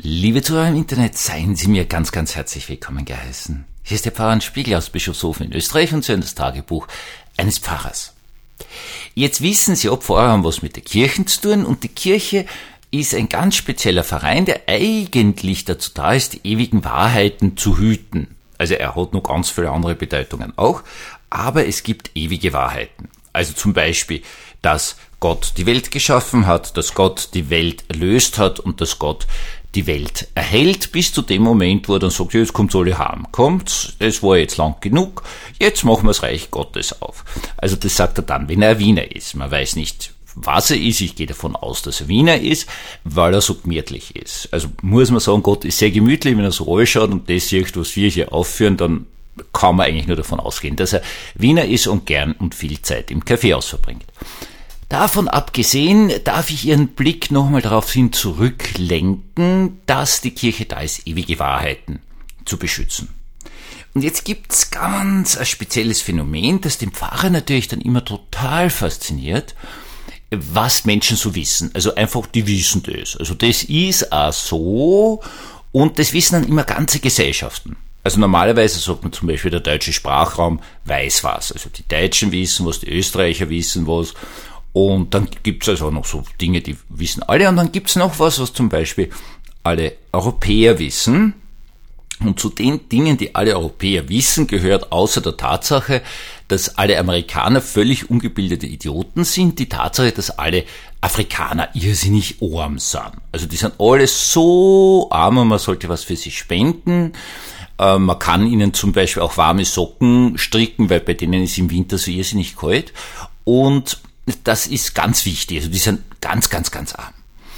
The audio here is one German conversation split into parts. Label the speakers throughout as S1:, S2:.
S1: Liebe Zuhörer im Internet, seien Sie mir ganz, ganz herzlich willkommen geheißen. Hier ist der Pfarrer Spiegel aus Bischofshofen in Österreich und Sie hören das Tagebuch eines Pfarrers. Jetzt wissen Sie, Pfarrer haben was mit der Kirche zu tun und die Kirche ist ein ganz spezieller Verein, der eigentlich dazu da ist, die ewigen Wahrheiten zu hüten. Also er hat noch ganz viele andere Bedeutungen auch, aber es gibt ewige Wahrheiten. Also zum Beispiel, dass Gott die Welt geschaffen hat, dass Gott die Welt erlöst hat und dass Gott die Welt erhält, bis zu dem Moment, wo er dann sagt, ja, jetzt kommt's alle heim. Kommt's, es war jetzt lang genug, jetzt machen wir das Reich Gottes auf. Also das sagt er dann, wenn er ein Wiener ist. Man weiß nicht, was er ist, ich gehe davon aus, dass er Wiener ist, weil er so gemütlich ist. Also muss man sagen, Gott ist sehr gemütlich, wenn er so anschaut und das sieht, was wir hier aufführen, dann kann man eigentlich nur davon ausgehen, dass er Wiener ist und gern und viel Zeit im Kaffeehaus verbringt. Davon abgesehen darf ich Ihren Blick nochmal darauf hin zurücklenken, dass die Kirche da ist, ewige Wahrheiten zu beschützen. Und jetzt gibt's ganz ein spezielles Phänomen, das den Pfarrer natürlich dann immer total fasziniert, was Menschen so wissen. Also einfach, die wissen das. Also das ist auch so und das wissen dann immer ganze Gesellschaften. Also normalerweise sagt man zum Beispiel, der deutsche Sprachraum weiß was. Also die Deutschen wissen was, die Österreicher wissen was. Und dann gibt's also auch noch so Dinge, die wissen alle. Und dann gibt's noch was zum Beispiel alle Europäer wissen. Und zu den Dingen, die alle Europäer wissen, gehört außer der Tatsache, dass alle Amerikaner völlig ungebildete Idioten sind, die Tatsache, dass alle Afrikaner irrsinnig arm sind. Also die sind alle so arm und man sollte was für sie spenden. Man kann ihnen zum Beispiel auch warme Socken stricken, weil bei denen ist im Winter so irrsinnig kalt. Und das ist ganz wichtig. Also die sind ganz, ganz, ganz arm.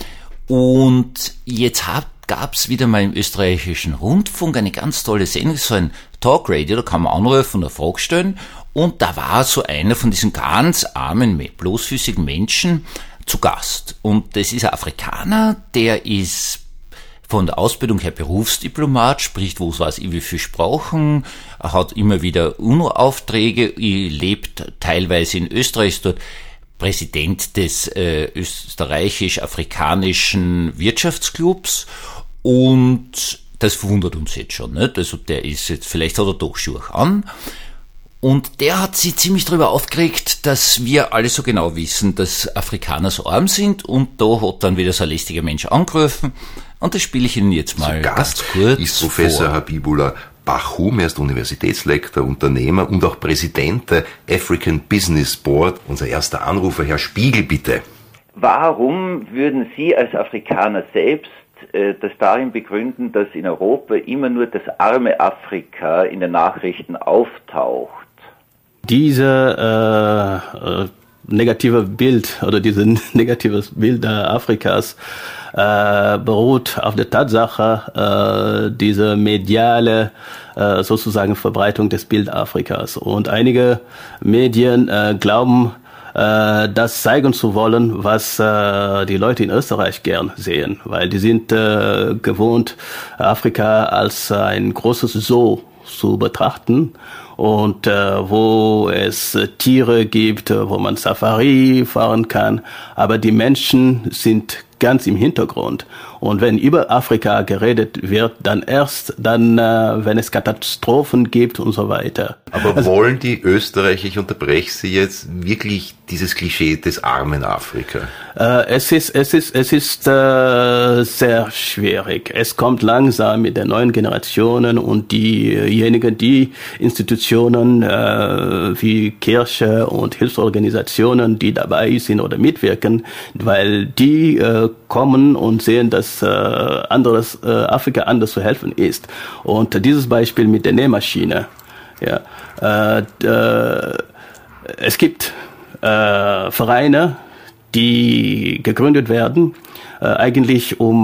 S1: Und jetzt gab's wieder mal im österreichischen Rundfunk eine ganz tolle Sendung, so ein Talkradio, da kann man anrufen und eine Frage stellen. Und da war so einer von diesen ganz armen, bloßfüßigen Menschen zu Gast. Und das ist ein Afrikaner, der ist von der Ausbildung her Berufsdiplomat, spricht wie viel Sprachen, hat immer wieder UNO-Aufträge, lebt teilweise in Österreich, ist dort Präsident des österreichisch-afrikanischen Wirtschaftsclubs und das verwundert uns jetzt schon, nicht? Also der ist jetzt, vielleicht hat er doch Schuhe an und der hat sich ziemlich darüber aufgeregt, dass wir alle so genau wissen, dass Afrikaner so arm sind und da hat dann wieder so ein lästiger Mensch angerufen und das spiele ich Ihnen jetzt mal ganz kurz
S2: ist Professor vor. Habibullah Bachum, er ist Universitätslektor, Unternehmer und auch Präsident der African Business Board. Unser erster Anrufer, Herr Spiegel, bitte.
S3: Warum würden Sie als Afrikaner selbst das darin begründen, dass in Europa immer nur das arme Afrika in den Nachrichten auftaucht?
S4: Diese negative Bild oder dieses negatives Bild Afrikas beruht auf der Tatsache, diese mediale sozusagen Verbreitung des Bild Afrikas. Und einige Medien glauben, das zeigen zu wollen, was die Leute in Österreich gern sehen, weil die sind gewohnt, Afrika als ein großes Zoo zu betrachten und wo es Tiere gibt, wo man Safari fahren kann, aber die Menschen sind ganz im Hintergrund. Und wenn über Afrika geredet wird, dann erst, wenn es Katastrophen gibt und so weiter.
S2: Aber wollen die Österreicher, ich unterbreche Sie jetzt, wirklich dieses Klischee des armen Afrika?
S4: Es ist sehr schwierig. Es kommt langsam mit den neuen Generationen und diejenigen, die Institutionen wie Kirche und Hilfsorganisationen, die dabei sind oder mitwirken, weil die kommen und sehen, dass Afrika anders zu helfen ist. Und dieses Beispiel mit der Nähmaschine, es gibt Vereine, die gegründet werden, eigentlich um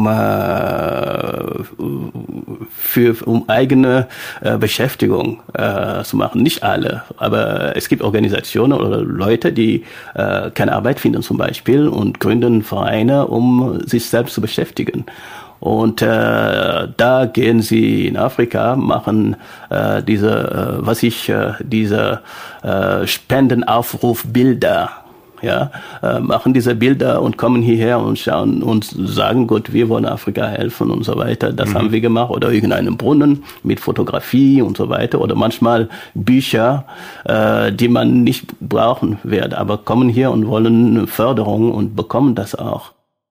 S4: eigene Beschäftigung zu machen. Nicht alle, aber es gibt Organisationen oder Leute, die keine Arbeit finden zum Beispiel und gründen Vereine, um sich selbst zu beschäftigen. Und da gehen sie in Afrika, machen diese Spendenaufrufbilder ja, machen diese Bilder und kommen hierher und schauen und sagen, Gott, wir wollen Afrika helfen und so weiter. Das haben wir gemacht. Oder irgendeinen Brunnen mit Fotografie und so weiter. Oder manchmal Bücher, die man nicht brauchen wird, aber kommen hier und wollen Förderung und bekommen das auch.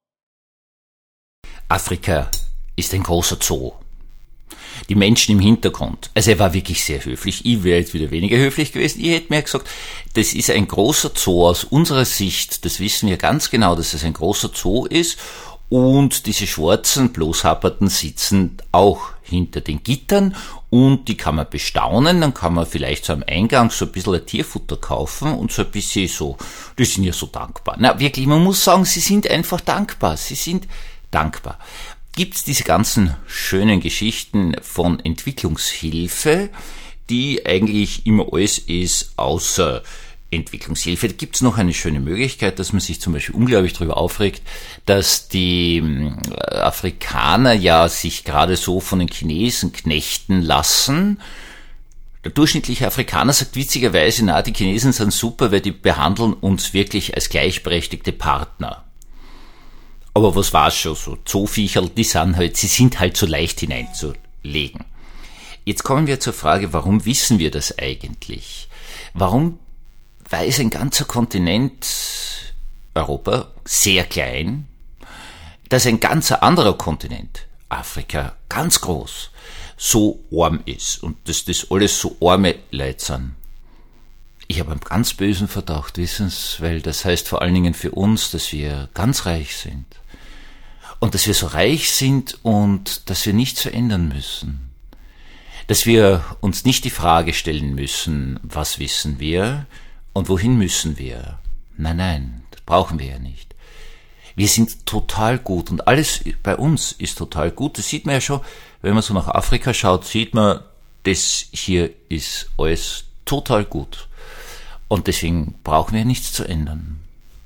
S1: Afrika ist ein großer Zoo. Die Menschen im Hintergrund. Also er war wirklich sehr höflich. Ich wäre jetzt wieder weniger höflich gewesen. Ich hätte mir gesagt, das ist ein großer Zoo aus unserer Sicht. Das wissen wir ganz genau, dass es ein großer Zoo ist. Und diese schwarzen Bloßhapperten sitzen auch hinter den Gittern und die kann man bestaunen. Dann kann man vielleicht so am Eingang so ein bisschen ein Tierfutter kaufen und so ein bisschen so, die sind ja so dankbar. Na wirklich, man muss sagen, sie sind einfach dankbar. Sie sind dankbar. Gibt's diese ganzen schönen Geschichten von Entwicklungshilfe, die eigentlich immer alles ist außer Entwicklungshilfe. Da gibt's noch eine schöne Möglichkeit, dass man sich zum Beispiel unglaublich darüber aufregt, dass die Afrikaner ja sich gerade so von den Chinesen knechten lassen. Der durchschnittliche Afrikaner sagt witzigerweise, na, die Chinesen sind super, weil die behandeln uns wirklich als gleichberechtigte Partner. Aber was war's schon, so Zooviecherl, sie sind halt so leicht hineinzulegen. Jetzt kommen wir zur Frage, warum wissen wir das eigentlich? Warum weiß ein ganzer Kontinent, Europa, sehr klein, dass ein ganzer anderer Kontinent, Afrika, ganz groß, so arm ist und dass das alles so arme Leute sind? Ich habe einen ganz bösen Verdacht, wissen Sie, weil das heißt vor allen Dingen für uns, dass wir ganz reich sind. Und dass wir so reich sind und dass wir nichts verändern müssen. Dass wir uns nicht die Frage stellen müssen, was wissen wir und wohin müssen wir. Nein, das brauchen wir ja nicht. Wir sind total gut und alles bei uns ist total gut. Das sieht man ja schon, wenn man so nach Afrika schaut, sieht man, das hier ist alles total gut. Und deswegen brauchen wir nichts zu ändern.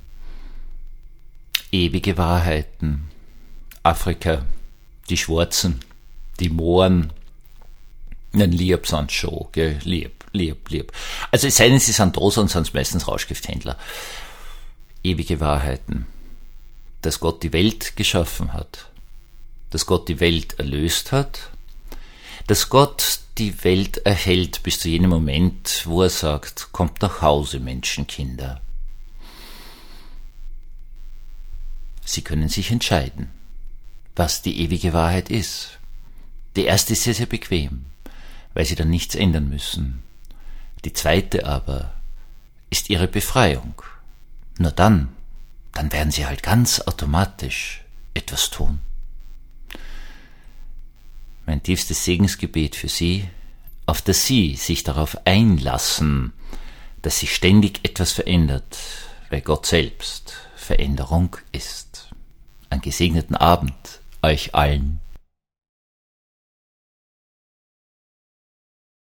S1: Ewige Wahrheiten. Afrika, die Schwarzen, die Mohren, ein lieb sind schon, gell, lieb. Also es sei denn, sie sind da, sonst sind es meistens Rauschgifthändler. Ewige Wahrheiten, dass Gott die Welt geschaffen hat, dass Gott die Welt erlöst hat, dass Gott die Welt erhält bis zu jenem Moment, wo er sagt, kommt nach Hause, Menschenkinder. Sie können sich entscheiden, was die ewige Wahrheit ist. Die erste ist sehr, sehr bequem, weil sie dann nichts ändern müssen. Die zweite aber ist ihre Befreiung. Nur dann werden sie halt ganz automatisch etwas tun. Mein tiefstes Segensgebet für Sie, auf dass Sie sich darauf einlassen, dass sich ständig etwas verändert, weil Gott selbst Veränderung ist. Einen gesegneten Abend euch allen.